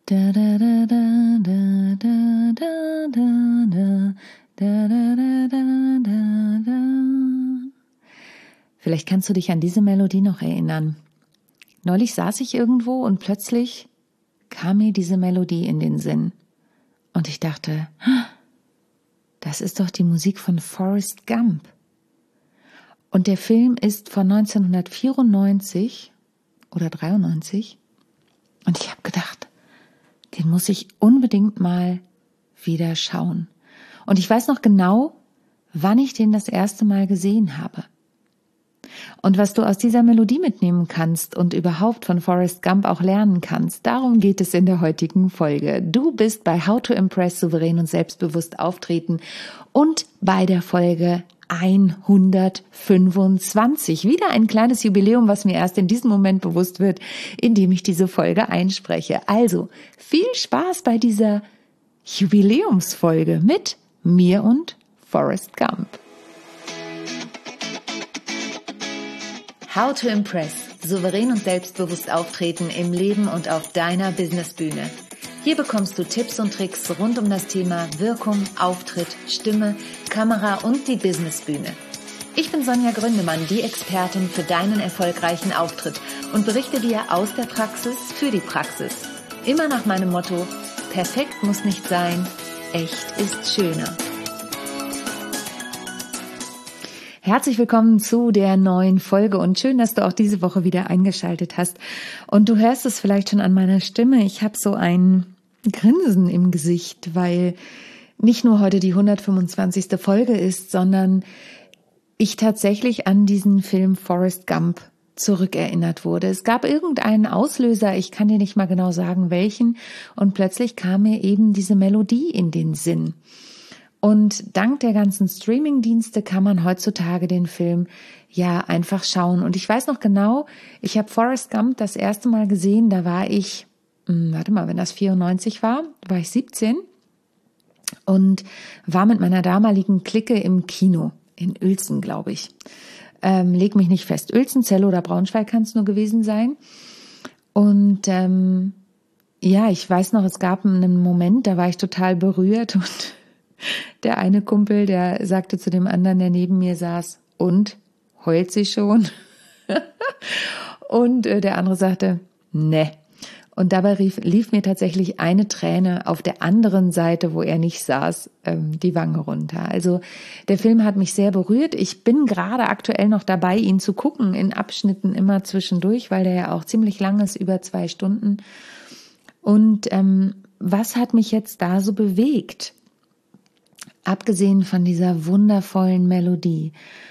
Da da da da da da da da da da da da da. Vielleicht kannst du dich an diese Melodie noch erinnern. Neulich saß ich irgendwo und plötzlich kam mir diese Melodie in den Sinn. Und ich dachte, das ist doch die Musik von Forrest Gump. Und der Film ist von 1994 oder 93. Und ich habe gedacht, den muss ich unbedingt mal wieder schauen. Und ich weiß noch genau, wann ich den das erste Mal gesehen habe. Und was du aus dieser Melodie mitnehmen kannst und überhaupt von Forrest Gump auch lernen kannst, darum geht es in der heutigen Folge. Du bist bei How to Impress souverän und selbstbewusst auftreten und bei der Folge 125. Wieder ein kleines Jubiläum, was mir erst in diesem Moment bewusst wird, indem ich diese Folge einspreche. Also viel Spaß bei dieser Jubiläumsfolge mit mir und Forrest Gump. How to Impress. Souverän und selbstbewusst auftreten im Leben und auf deiner Businessbühne. Hier bekommst du Tipps und Tricks rund um das Thema Wirkung, Auftritt, Stimme, Kamera und die Businessbühne. Ich bin Sonja Gründemann, die Expertin für deinen erfolgreichen Auftritt und berichte dir aus der Praxis für die Praxis. Immer nach meinem Motto: Perfekt muss nicht sein, echt ist schöner. Herzlich willkommen zu der neuen Folge und schön, dass du auch diese Woche wieder eingeschaltet hast. Und du hörst es vielleicht schon an meiner Stimme. Ich habe so ein Grinsen im Gesicht, weil nicht nur heute die 125. Folge ist, sondern ich tatsächlich an diesen Film Forrest Gump zurückerinnert wurde. Es gab irgendeinen Auslöser, ich kann dir nicht mal genau sagen welchen, und plötzlich kam mir eben diese Melodie in den Sinn. Und dank der ganzen Streaming-Dienste kann man heutzutage den Film ja einfach schauen. Und ich weiß noch genau, ich habe Forrest Gump das erste Mal gesehen, da war ich, wenn das 94 war ich 17 und war mit meiner damaligen Clique im Kino in Uelzen, glaube ich. Leg mich nicht fest. Uelzen, Zelle oder Braunschweig kann es nur gewesen sein. Und ich weiß noch, es gab einen Moment, da war ich total berührt und der eine Kumpel, der sagte zu dem anderen, der neben mir saß: Und? Heult sie schon? Und der andere sagte: Ne. Und dabei lief mir tatsächlich eine Träne auf der anderen Seite, wo er nicht saß, die Wange runter. Also der Film hat mich sehr berührt. Ich bin gerade aktuell noch dabei, ihn zu gucken, in Abschnitten immer zwischendurch, weil der ja auch ziemlich lang ist, über 2 Stunden. Und was hat mich jetzt da so bewegt? Abgesehen von dieser wundervollen Melodie.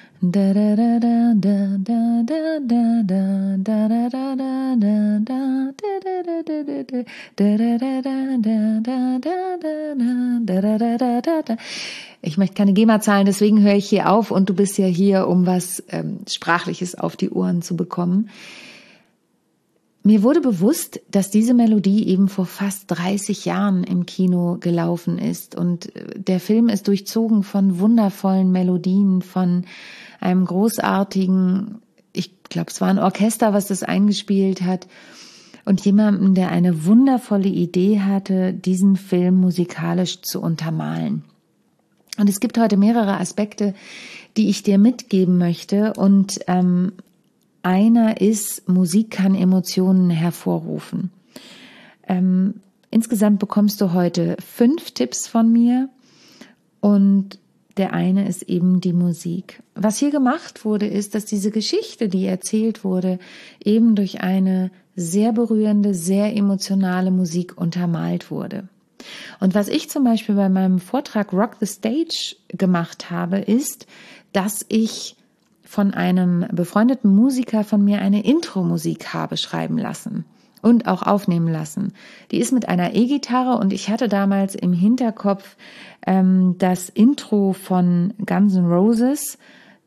Ich möchte keine GEMA zahlen, deswegen höre ich hier auf und du bist ja hier, um was Sprachliches auf die Ohren zu bekommen. Mir wurde bewusst, dass diese Melodie eben vor fast 30 Jahren im Kino gelaufen ist und der Film ist durchzogen von wundervollen Melodien, von einem großartigen, ich glaube, es war ein Orchester, was das eingespielt hat, und jemandem, der eine wundervolle Idee hatte, diesen Film musikalisch zu untermalen. Und es gibt heute mehrere Aspekte, die ich dir mitgeben möchte, und einer ist: Musik kann Emotionen hervorrufen. Insgesamt bekommst du heute 5 Tipps von mir und der eine ist eben die Musik. Was hier gemacht wurde, ist, dass diese Geschichte, die erzählt wurde, eben durch eine sehr berührende, sehr emotionale Musik untermalt wurde. Und was ich zum Beispiel bei meinem Vortrag Rock the Stage gemacht habe, ist, dass ich von einem befreundeten Musiker von mir eine Intro-Musik habe schreiben lassen und auch aufnehmen lassen. Die ist mit einer E-Gitarre und ich hatte damals im Hinterkopf das Intro von Guns N' Roses.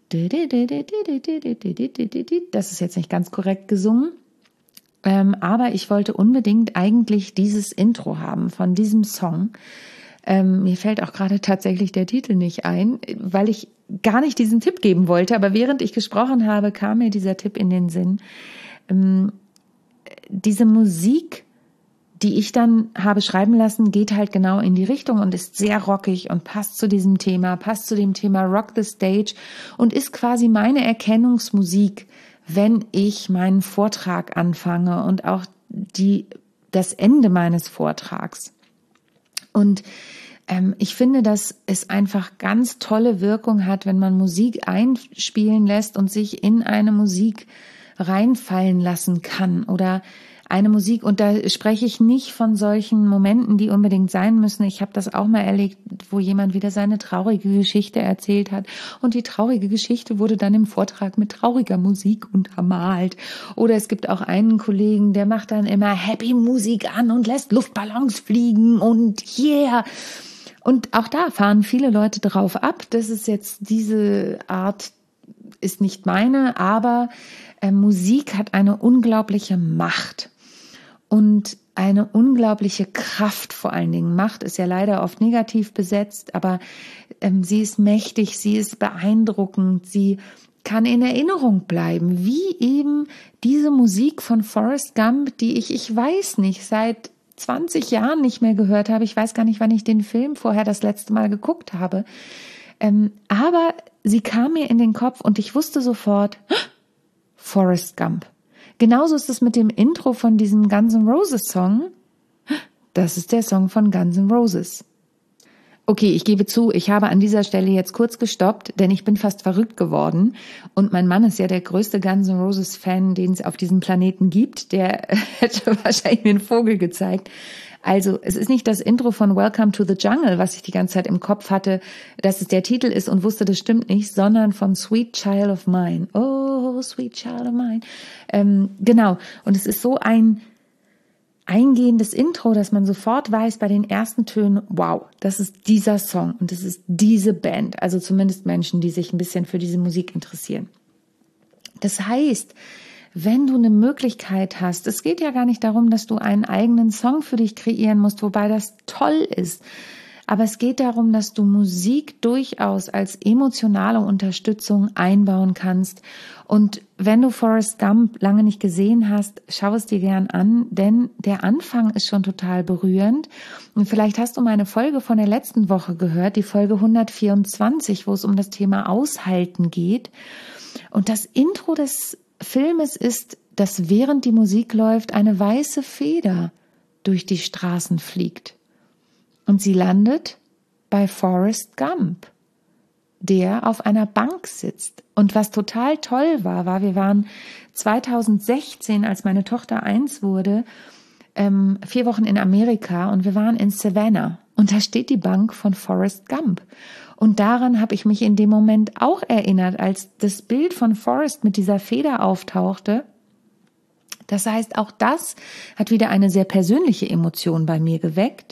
Das ist jetzt nicht ganz korrekt gesungen, aber ich wollte unbedingt eigentlich dieses Intro haben von diesem Song. Mir fällt auch gerade tatsächlich der Titel nicht ein, weil ich gar nicht diesen Tipp geben wollte, aber während ich gesprochen habe, kam mir dieser Tipp in den Sinn. Diese Musik die ich dann habe schreiben lassen, geht halt genau in die Richtung und ist sehr rockig und passt zu diesem Thema, passt zu dem Thema Rock the Stage und ist quasi meine Erkennungsmusik, wenn ich meinen Vortrag anfange und auch das Ende meines Vortrags. Und ich finde, dass es einfach ganz tolle Wirkung hat, wenn man Musik einspielen lässt und sich in eine Musik reinfallen lassen kann oder eine Musik, und da spreche ich nicht von solchen Momenten, die unbedingt sein müssen. Ich habe das auch mal erlebt, wo jemand wieder seine traurige Geschichte erzählt hat und die traurige Geschichte wurde dann im Vortrag mit trauriger Musik untermalt. Oder es gibt auch einen Kollegen, der macht dann immer Happy Musik an und lässt Luftballons fliegen und yeah. Und auch da fahren viele Leute drauf ab. Das ist jetzt, diese Art ist nicht meine, aber Musik hat eine unglaubliche Macht und eine unglaubliche Kraft vor allen Dingen. Macht ist ja leider oft negativ besetzt, aber sie ist mächtig, sie ist beeindruckend, sie kann in Erinnerung bleiben, wie eben diese Musik von Forrest Gump, die ich weiß nicht, seit 20 Jahren nicht mehr gehört habe. Ich weiß gar nicht, wann ich den Film vorher das letzte Mal geguckt habe. Aber sie kam mir in den Kopf und ich wusste sofort, Forrest Gump. Genauso ist es mit dem Intro von diesem Guns N' Roses Song. Das ist der Song von Guns N' Roses. Okay, ich gebe zu, ich habe an dieser Stelle jetzt kurz gestoppt, denn ich bin fast verrückt geworden. Und mein Mann ist ja der größte Guns N' Roses Fan, den es auf diesem Planeten gibt. Der hätte wahrscheinlich mir einen Vogel gezeigt. Also, es ist nicht das Intro von Welcome to the Jungle, was ich die ganze Zeit im Kopf hatte, dass es der Titel ist und wusste, das stimmt nicht, sondern von Sweet Child of Mine. Oh, Sweet Child of Mine. Genau. Und es ist so ein eingehendes Intro, dass man sofort weiß bei den ersten Tönen, wow, das ist dieser Song und das ist diese Band. Also zumindest Menschen, die sich ein bisschen für diese Musik interessieren. Das heißt, wenn du eine Möglichkeit hast, es geht ja gar nicht darum, dass du einen eigenen Song für dich kreieren musst, wobei das toll ist, aber es geht darum, dass du Musik durchaus als emotionale Unterstützung einbauen kannst. Und wenn du Forrest Gump lange nicht gesehen hast, schau es dir gern an, denn der Anfang ist schon total berührend. Und vielleicht hast du meine Folge von der letzten Woche gehört, die Folge 124, wo es um das Thema Aushalten geht. Und das Intro des Filmes ist, dass während die Musik läuft, eine weiße Feder durch die Straßen fliegt. Und sie landet bei Forrest Gump, der auf einer Bank sitzt. Und was total toll war, wir waren 2016, als meine Tochter 1 wurde, 4 Wochen in Amerika und wir waren in Savannah. Und da steht die Bank von Forrest Gump. Und daran habe ich mich in dem Moment auch erinnert, als das Bild von Forrest mit dieser Feder auftauchte. Das heißt, auch das hat wieder eine sehr persönliche Emotion bei mir geweckt.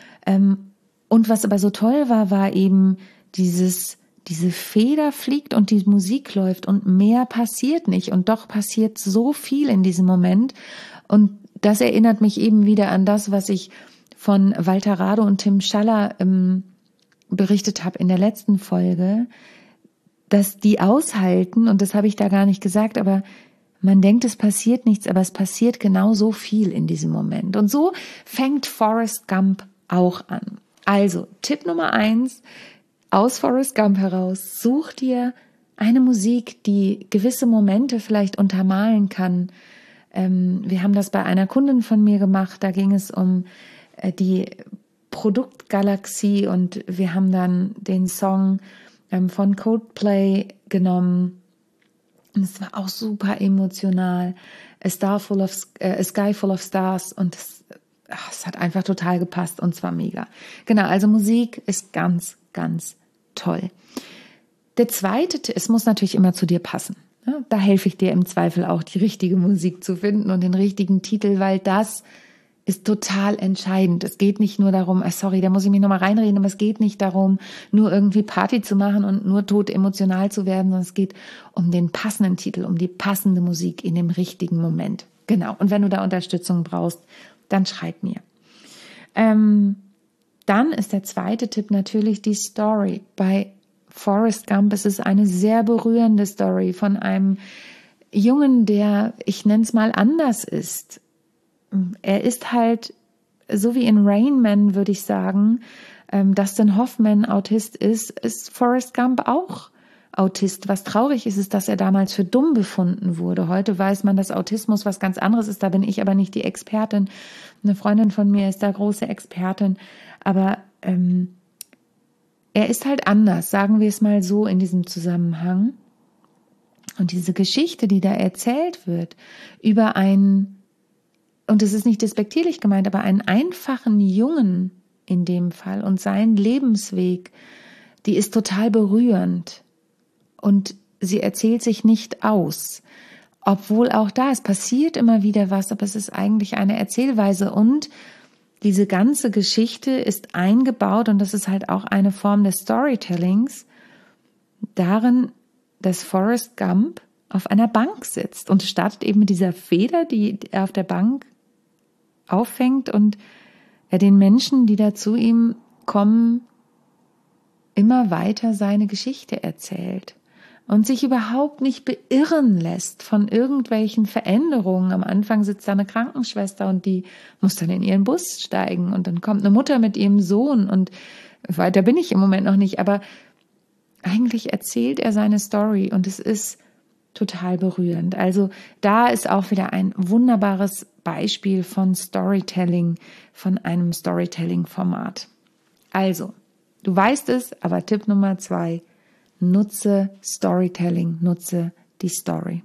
Und was aber so toll war eben diese Feder fliegt und die Musik läuft und mehr passiert nicht. Und doch passiert so viel in diesem Moment. Und das erinnert mich eben wieder an das, was ich von Walter Rade und Tim Schaller berichtet habe in der letzten Folge, dass die aushalten, und das habe ich da gar nicht gesagt, aber man denkt, es passiert nichts, aber es passiert genau so viel in diesem Moment. Und so fängt Forrest Gump auch an. Also, Tipp Nummer 1, aus Forrest Gump heraus, such dir eine Musik, die gewisse Momente vielleicht untermalen kann. Wir haben das bei einer Kundin von mir gemacht, da ging es um die Produktgalaxie und wir haben dann den Song von Coldplay genommen. Und es war auch super emotional. A Sky Full of Stars, und es hat einfach total gepasst und zwar mega. Genau, also Musik ist ganz, ganz toll. Der zweite, es muss natürlich immer zu dir passen. Ja, da helfe ich dir im Zweifel auch, die richtige Musik zu finden und den richtigen Titel, weil das ist total entscheidend. Es geht nicht nur darum, da muss ich mich nochmal reinreden, aber es geht nicht darum, nur irgendwie Party zu machen und nur tot emotional zu werden, sondern es geht um den passenden Titel, um die passende Musik in dem richtigen Moment. Genau. Und wenn du da Unterstützung brauchst, dann schreib mir. Dann ist der zweite Tipp natürlich die Story. Bei Forrest Gump ist es eine sehr berührende Story von einem Jungen, der, ich nenne es mal, anders ist. Er ist halt so wie in Rain Man, würde ich sagen, Dustin Hoffman Autist ist Forrest Gump auch Autist. Was traurig ist, ist, dass er damals für dumm befunden wurde. Heute weiß man, dass Autismus was ganz anderes ist. Da bin ich aber nicht die Expertin. Eine Freundin von mir ist da große Expertin. Aber er ist halt anders, sagen wir es mal so in diesem Zusammenhang. Und diese Geschichte, die da erzählt wird über einen, und es ist nicht despektierlich gemeint, aber einen einfachen Jungen in dem Fall und seinen Lebensweg, die ist total berührend. Und sie erzählt sich nicht aus. Obwohl auch da, es passiert immer wieder was, aber es ist eigentlich eine Erzählweise. Und diese ganze Geschichte ist eingebaut, und das ist halt auch eine Form des Storytellings, darin, dass Forrest Gump auf einer Bank sitzt und startet eben mit dieser Feder, die er auf der Bank auffängt, und er den Menschen, die da zu ihm kommen, immer weiter seine Geschichte erzählt und sich überhaupt nicht beirren lässt von irgendwelchen Veränderungen. Am Anfang sitzt da eine Krankenschwester und die muss dann in ihren Bus steigen, und dann kommt eine Mutter mit ihrem Sohn, und weiter bin ich im Moment noch nicht, aber eigentlich erzählt er seine Story und es ist total berührend. Also da ist auch wieder ein wunderbares Beispiel von Storytelling, von einem Storytelling-Format. Also, du weißt es, aber Tipp Nummer 2, nutze Storytelling, nutze die Story.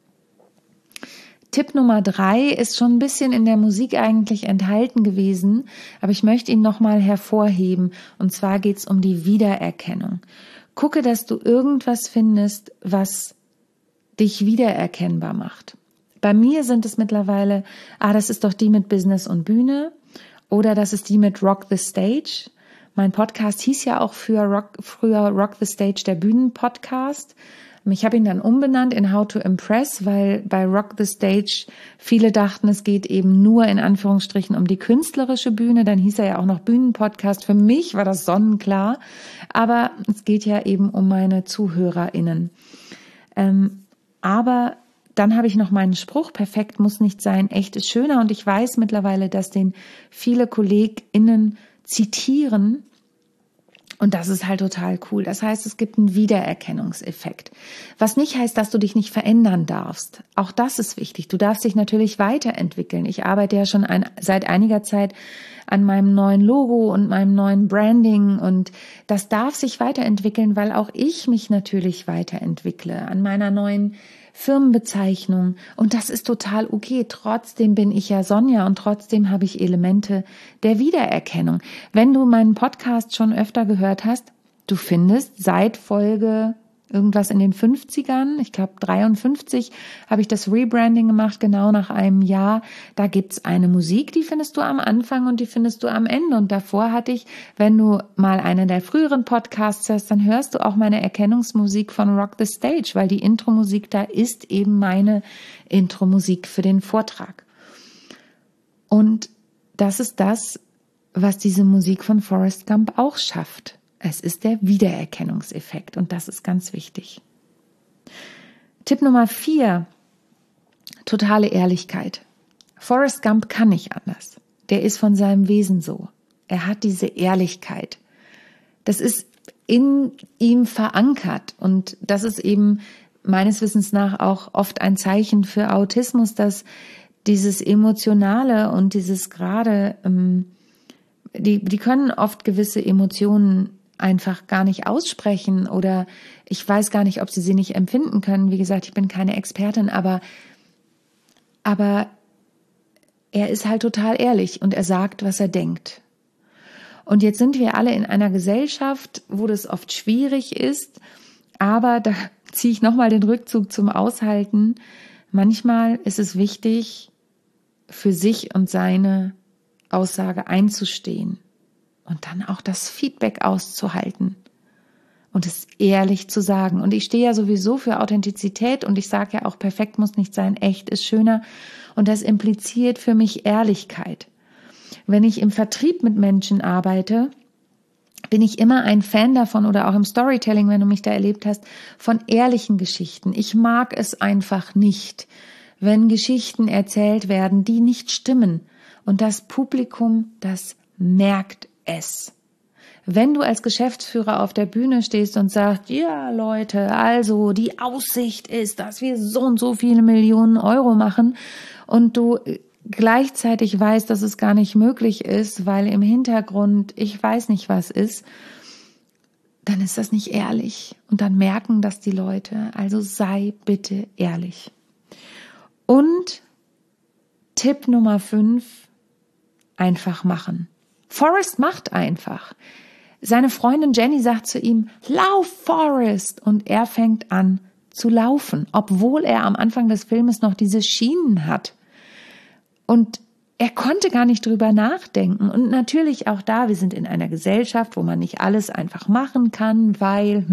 Tipp Nummer 3 ist schon ein bisschen in der Musik eigentlich enthalten gewesen, aber ich möchte ihn nochmal hervorheben, und zwar geht es um die Wiedererkennung. Gucke, dass du irgendwas findest, was dich wiedererkennbar macht. Bei mir sind es mittlerweile, das ist doch die mit Business und Bühne, oder das ist die mit Rock the Stage. Mein Podcast hieß ja auch früher Rock the Stage, der Bühnenpodcast. Ich habe ihn dann umbenannt in How to Impress, weil bei Rock the Stage viele dachten, es geht eben nur in Anführungsstrichen um die künstlerische Bühne. Dann hieß er ja auch noch Bühnenpodcast. Für mich war das sonnenklar, aber es geht ja eben um meine ZuhörerInnen. Aber dann habe ich noch meinen Spruch, perfekt muss nicht sein, echt ist schöner. Und ich weiß mittlerweile, dass den viele KollegInnen zitieren. Und das ist halt total cool. Das heißt, es gibt einen Wiedererkennungseffekt. Was nicht heißt, dass du dich nicht verändern darfst. Auch das ist wichtig. Du darfst dich natürlich weiterentwickeln. Ich arbeite ja schon seit einiger Zeit an meinem neuen Logo und meinem neuen Branding. Und das darf sich weiterentwickeln, weil auch ich mich natürlich weiterentwickle an meiner neuen Firmenbezeichnung. Und das ist total okay. Trotzdem bin ich ja Sonja und trotzdem habe ich Elemente der Wiedererkennung. Wenn du meinen Podcast schon öfter gehört hast, du findest seit Folge irgendwas in den 50ern, ich glaube 53, habe ich das Rebranding gemacht, genau nach einem Jahr. Da gibt's eine Musik, die findest du am Anfang und die findest du am Ende. Und davor hatte ich, wenn du mal einen der früheren Podcasts hörst, dann hörst du auch meine Erkennungsmusik von Rock the Stage, weil die Intro-Musik da ist eben meine Intro-Musik für den Vortrag. Und das ist das, was diese Musik von Forrest Gump auch schafft. Es ist der Wiedererkennungseffekt und das ist ganz wichtig. Tipp Nummer 4, totale Ehrlichkeit. Forrest Gump kann nicht anders. Der ist von seinem Wesen so. Er hat diese Ehrlichkeit. Das ist in ihm verankert und das ist eben meines Wissens nach auch oft ein Zeichen für Autismus, dass dieses Emotionale und dieses gerade, die können oft gewisse Emotionen einfach gar nicht aussprechen oder ich weiß gar nicht, ob sie nicht empfinden können. Wie gesagt, ich bin keine Expertin, aber er ist halt total ehrlich und er sagt, was er denkt. Und jetzt sind wir alle in einer Gesellschaft, wo das oft schwierig ist, aber da ziehe ich nochmal den Rückzug zum Aushalten. Manchmal ist es wichtig, für sich und seine Aussage einzustehen. Und dann auch das Feedback auszuhalten und es ehrlich zu sagen. Und ich stehe ja sowieso für Authentizität und ich sage ja auch, perfekt muss nicht sein, echt ist schöner. Und das impliziert für mich Ehrlichkeit. Wenn ich im Vertrieb mit Menschen arbeite, bin ich immer ein Fan davon oder auch im Storytelling, wenn du mich da erlebt hast, von ehrlichen Geschichten. Ich mag es einfach nicht, wenn Geschichten erzählt werden, die nicht stimmen. Und das Publikum, das merkt es. Wenn du als Geschäftsführer auf der Bühne stehst und sagst, ja Leute, also die Aussicht ist, dass wir so und so viele Millionen Euro machen und du gleichzeitig weißt, dass es gar nicht möglich ist, weil im Hintergrund ich weiß nicht was ist, dann ist das nicht ehrlich und dann merken das die Leute. Also sei bitte ehrlich. Und Tipp Nummer 5, einfach machen. Forrest macht einfach. Seine Freundin Jenny sagt zu ihm, lauf Forrest, und er fängt an zu laufen, obwohl er am Anfang des Filmes noch diese Schienen hat. Und er konnte gar nicht drüber nachdenken. Und natürlich auch da, wir sind in einer Gesellschaft, wo man nicht alles einfach machen kann, weil,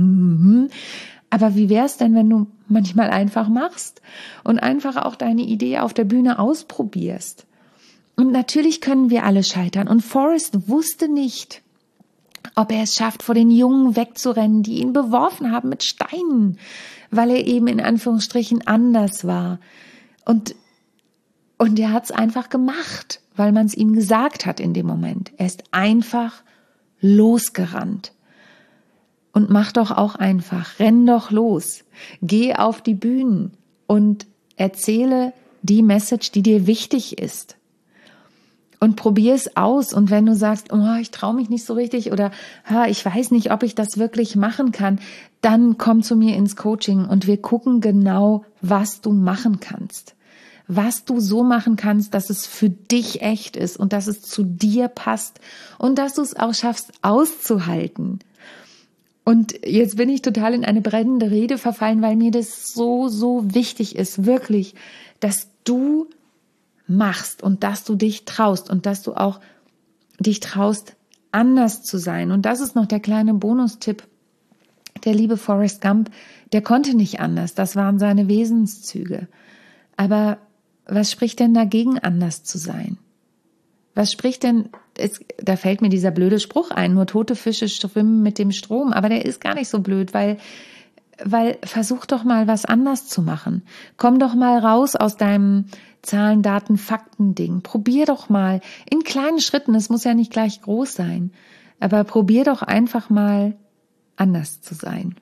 aber wie wär's denn, wenn du manchmal einfach machst und einfach auch deine Idee auf der Bühne ausprobierst? Und natürlich können wir alle scheitern. Und Forrest wusste nicht, ob er es schafft, vor den Jungen wegzurennen, die ihn beworfen haben mit Steinen, weil er eben in Anführungsstrichen anders war. Und er hat es einfach gemacht, weil man es ihm gesagt hat in dem Moment. Er ist einfach losgerannt. Und mach doch auch einfach, renn doch los. Geh auf die Bühnen und erzähle die Message, die dir wichtig ist. Und probier es aus. Und wenn du sagst, oh, ich traue mich nicht so richtig oder ich weiß nicht, ob ich das wirklich machen kann, dann komm zu mir ins Coaching und wir gucken genau, was du machen kannst. Was du so machen kannst, dass es für dich echt ist und dass es zu dir passt und dass du es auch schaffst auszuhalten. Und jetzt bin ich total in eine brennende Rede verfallen, weil mir das so, so wichtig ist, wirklich, dass du machst und dass du dich traust und dass du auch dich traust, anders zu sein. Und das ist noch der kleine Bonustipp. Der liebe Forrest Gump, der konnte nicht anders. Das waren seine Wesenszüge. Aber was spricht denn dagegen, anders zu sein? Was spricht denn, da fällt mir dieser blöde Spruch ein, nur tote Fische schwimmen mit dem Strom. Aber der ist gar nicht so blöd, weil versuch doch mal was anders zu machen. Komm doch mal raus aus deinem Zahlen, Daten, Fakten-Ding. Probier doch mal in kleinen Schritten, es muss ja nicht gleich groß sein, aber probier doch einfach mal anders zu sein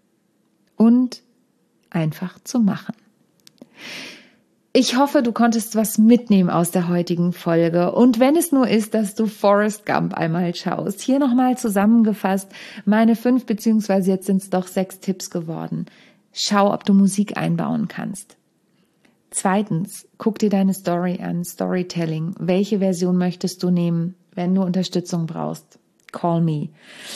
und einfach zu machen. Ich hoffe, du konntest was mitnehmen aus der heutigen Folge. Und wenn es nur ist, dass du Forrest Gump einmal schaust. Hier nochmal zusammengefasst meine 5 beziehungsweise jetzt sind es doch 6 Tipps geworden. Schau, ob du Musik einbauen kannst. 2, guck dir deine Story an, Storytelling. Welche Version möchtest du nehmen, wenn du Unterstützung brauchst? Call me.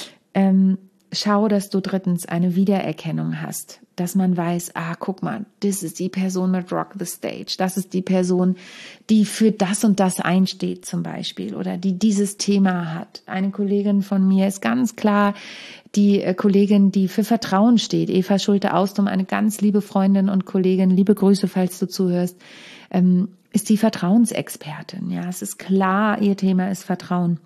Schau, dass du 3. eine Wiedererkennung hast, dass man weiß, guck mal, das ist die Person mit Rock the Stage, das ist die Person, die für das und das einsteht zum Beispiel oder die dieses Thema hat. Eine Kollegin von mir ist ganz klar die Kollegin, die für Vertrauen steht, Eva Schulte-Austum, eine ganz liebe Freundin und Kollegin, liebe Grüße, falls du zuhörst, ist die Vertrauensexpertin. Ja, es ist klar, ihr Thema ist Vertrauen.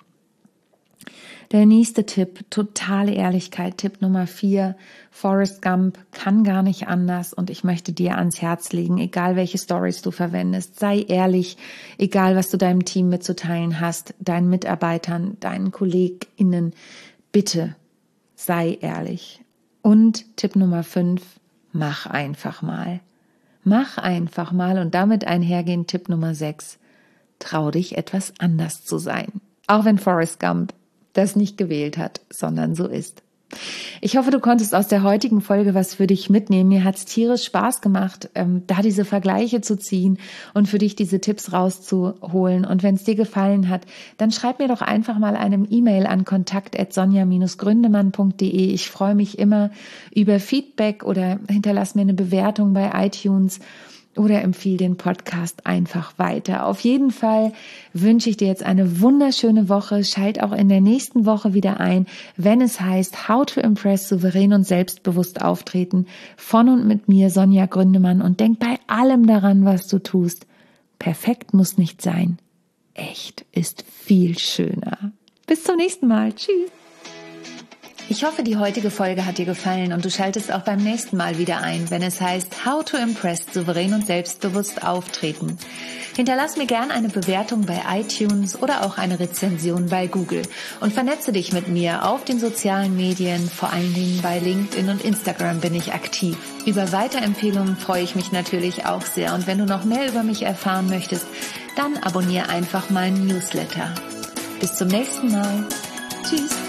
Der nächste Tipp, totale Ehrlichkeit, Tipp Nummer 4, Forrest Gump kann gar nicht anders und ich möchte dir ans Herz legen, egal welche Stories du verwendest, sei ehrlich, egal was du deinem Team mitzuteilen hast, deinen Mitarbeitern, deinen KollegInnen, bitte sei ehrlich. Und Tipp Nummer 5, mach einfach mal. Mach einfach mal und damit einhergehend Tipp Nummer 6, trau dich etwas anders zu sein. Auch wenn Forrest Gump das nicht gewählt hat, sondern so ist. Ich hoffe, du konntest aus der heutigen Folge was für dich mitnehmen. Mir hat's tierisch Spaß gemacht, da diese Vergleiche zu ziehen und für dich diese Tipps rauszuholen. Und wenn es dir gefallen hat, dann schreib mir doch einfach mal eine E-Mail an kontakt@sonja-gründemann.de. Ich freue mich immer über Feedback oder hinterlass mir eine Bewertung bei iTunes oder empfiehl den Podcast einfach weiter. Auf jeden Fall wünsche ich dir jetzt eine wunderschöne Woche. Schalt auch in der nächsten Woche wieder ein, wenn es heißt How to Impress, souverän und selbstbewusst auftreten. Von und mit mir, Sonja Gründemann. Und denk bei allem daran, was du tust. Perfekt muss nicht sein. Echt ist viel schöner. Bis zum nächsten Mal. Tschüss. Ich hoffe, die heutige Folge hat dir gefallen und du schaltest auch beim nächsten Mal wieder ein, wenn es heißt How to Impress, souverän und selbstbewusst auftreten. Hinterlass mir gern eine Bewertung bei iTunes oder auch eine Rezension bei Google und vernetze dich mit mir auf den sozialen Medien, vor allen Dingen bei LinkedIn und Instagram bin ich aktiv. Über Weiterempfehlungen freue ich mich natürlich auch sehr und wenn du noch mehr über mich erfahren möchtest, dann abonniere einfach meinen Newsletter. Bis zum nächsten Mal. Tschüss.